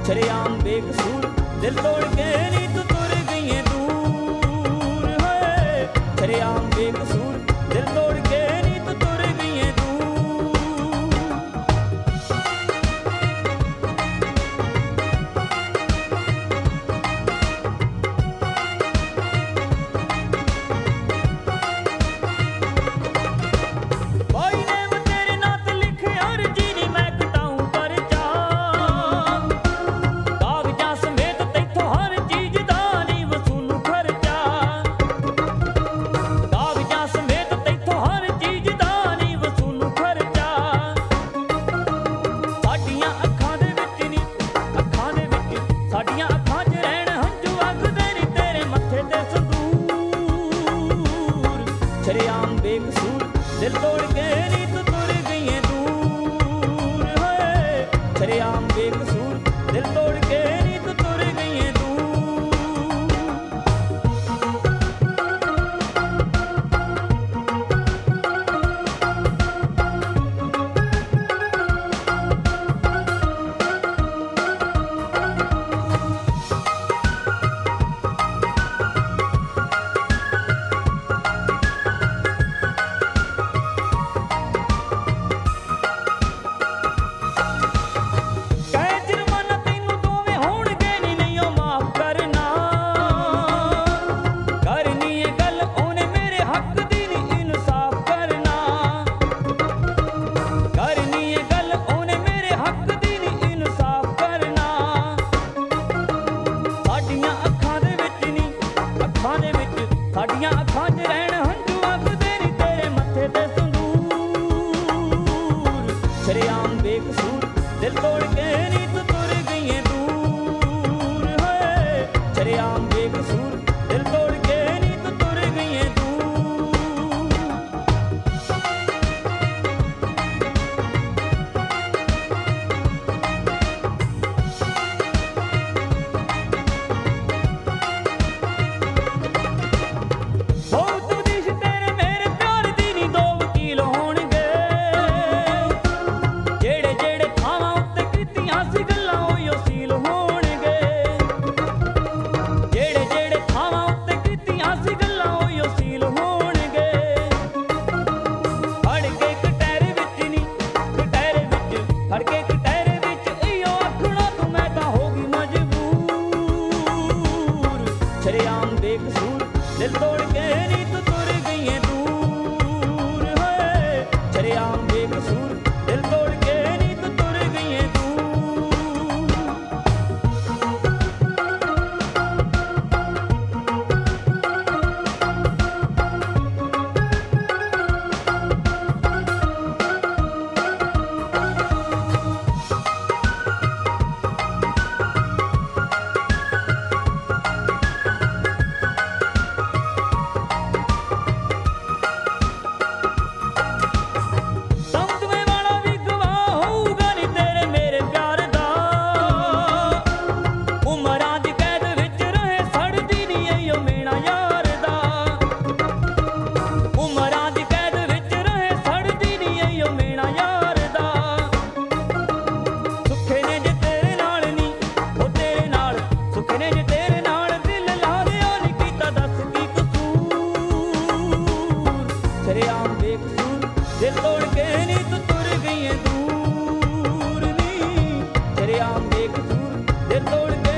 ਸ਼ਰੇਆਮ ਬੇਕਸੂਰ ਦਿਲ ਤੋੜ ਕੇ ਨੀ ਤੂੰ ਤੁਰ ਗਈ ਏ ਦੂਰ ਹੋਏ। ਸ਼ਰੇਆਮ ਬੇਕਸੂਰ ਦਿਲ ਤੋੜ ਕੇ ਨੀ ਤੂੰ ਤੁਰ ਗਈ ਏ ਦੂਰ। ਕੋਈ ਨੇ ਵਾ ਤੇਰੇ ਨਾਂ ਤੇ ਲਿਖਿਆ ਅਰਜੀ ਨੀ ਮੈਂ ਕਟਾਊਂ ਪਰਚਾ। ਕਾਗਜ਼ਾਂ ਸਮੇਤ ਤੈਥੋਂ ਹਰ ਚੀਜ਼ ਦਾ ਨੀ ਵਸੂਲੂ ਖਰਚਾ। ਕਾਗਜ਼ਾਂ ਸਮੇਤ ਤੈਥੋਂ ਹਰ ਚੀਜ਼ ਦਾ ਨੀ ਵਸੂਲੂ ਖਰਚਾ। ਸਾਡੀਆਂ ਅੱਖਾਂ ਦੇ ਵਿੱਚ ਨੀ ਅੱਖਾਂ ਦੇ ਵਿੱਚ ਸਾਡੀਆਂ ਅੱਖਾਂ 'ਚ ਰਹਿਣ ਹੰਝੂ ਵਗਦੇ ਨੀ ਤੇਰੇ ਮੱਥੇ ਤੇ ਸੰਦੂਰ। ਸ਼ਰੇਆਮ ਬੇਕਸੂਰ ਦਿਲ ਤੋੜ ਕੇ ਨੀ ਤੂੰ ਤੁਰ ਗਈ ਏ ਦੂਰ ਹੋਏ। ਸ਼ਰੇਆਮ ਬੇਕਸੂਰ ਦਿਲ ਤੋੜ ਕੇ ਨੀ ਤੂੰ ਤੁਰ ਗਈ ਏ ਦੂਰ। ਕਹਿ ਜੁਰਮਾਨਾ ਤੈਨੂੰ ਦੋਵੇਂ ਹੋਣਗੇ ਨੀ ਨਹੀਂ ਉਹ ਮਾਫ਼ ਕਰਨਾ। ਕਰਨੀ ਏ ਗੱਲ ਉਹਨੇ ਮੇਰੇ ਹੱਕ ਦੀ ਨੀ ਇਨਸਾਫ਼ ਕਰਨਾ। ਕਰਨੀ ਏ ਗੱਲ ਉਹਨੇ ਮੇਰੇ ਹੱਕ ਦੀ ਨੀ ਇਨਸਾਫ਼ ਕਰਨਾ। ਸਾਡੀਆਂ ਅੱਖਾਂ ਦੇ ਵਿੱਚ ਨੀ ਅੱਖਾਂ ਦੇ ਵਿੱਚ ਸਾਡੀਆਂ ਅੱਖਾਂ 'ਚ ਰਹਿਣ ਹੰਝੂ ਵਗਦੇ ਨੀ ਤੇਰੇ ਮੱਥੇ ਤੇ ਸੰਦੂਰ। ਸ਼ਰੇਆਮ ਬੇਕਸੂਰ ਦਿਲ ਤੋੜ ਕੇ ਨੀ ਤੂੰ ਤੁਰ ਗਈ ਏ ਦੂਰ ਹੋਏ। ਸ਼ਰੇਆਮ ਬੇਕਸੂਰ ਦਿਲ ਤੋੜ ਕੇ ਨੀ ਤੂੰ ਤੁਰ ਗਈ ਏ ਦੂਰ। ਬਹੁਤ ਵਧੀਸ਼ ਤੇਰੇ ਮੇਰੇ ਪਿਆਰ ਦੀ ਨੀ ਦੋ ਵਕੀਲ ਹੋਣਗੇ। ਜਿਹੜੇ ਜਿਹੜੇ ਥਾਵਾਂ ਉੱਤੇ ਕੀਤੀਆਂ ਸੀ ਗੱਲਾਂ ਉਹੀਓ ਸੀਲ ਹੋਣਗੇ। ਜਿਹੜੇ ਜਿਹੜੇ ਥਾਵਾਂ ਉੱਤੇ ਕੀਤੀਆਂ ਸੀ ਗੱਲਾਂ ਉਹੀਓ ਸੀਲ ਹੋਣਗੇ। ਖੜ ਕੇ ਕਟਹਿਰੇ ਵਿੱਚ ਨੀ ਕਟਹਿਰੇ ਵਿੱਚ ਖੜ ਕੇ ਕਟਹਿਰੇ ਵਿੱਚ ਇਹੀਓ ਆਖਣਾ ਤੂੰ ਮੈਂ ਤਾਂ ਹੋ ਗਈ ਮਜਬੂਰ। ਸ਼ਰੇਆਮ ਬੇਕਸੂਰ ਦਿਲ ਤੋੜ ਕੇ ਨੀ ਤੂੰ ਤੁਰ ਗਈ ਏ ਦੂਰ ਹੋਏ। ਸ਼ਰੇਆਮ ਬੇਕਸੂਰ ਦਿਲ ਤੋੜ ਕੇ ਨੀ ਤੂੰ ਤੁਰ ਗਈ ਏ ਦੂਰ। ਦਮਦਮੇ ਵਾਲਾ ਵੀ ਗਵਾਹ ਹੋਊਗਾ ਨੀ ਤੇਰੇ ਮੇਰੇ ਪਿਆਰ ਦਾ। ਉਮਰਾਂ ਦੀ ਕੈਦ ਵਿੱਚ ਰਹੇ ਸੜਦੀ ਨੀ ਇਹੀਓ ਮੇਣਾ ਯਾਰ ਦਾ। ਉਮਰਾਂ ਦੀ ਕੈਦ ਵਿੱਚ ਰਹੇ ਸੜਦੀ ਨੀ ਇਹੀਓ ਮੇਣਾ ਯਾਰ ਦਾ। ਸੁੱਖੇ ਨੇ ਜੇ ਤੇਰੇ ਨਾਲ ਨੀ ਉਹ ਤੇਰੇ ਨਾਲ ਸੁੱਖੇ ਨੇ ਜੇ ਤੇਰੇ ਨਾਲ ਦਿਲ ਲਾ ਲਿਆ ਨੀ ਕੀਤਾ ਦੱਸ ਕੀ ਕਸੂਰ। ਸ਼ਰੇਆਮ ਬੇਕਸੂਰ ਦਿਲ ਤੋੜ ਕੇ ਨੀ ਤੂੰ ਤੁਰ ਗਈ ਏ ਦੂਰ ਨੀ। ਸ਼ਰੇਆਮ ਬੇਕਸੂਰ ਦਿਲ ਤੋੜ ਕੇ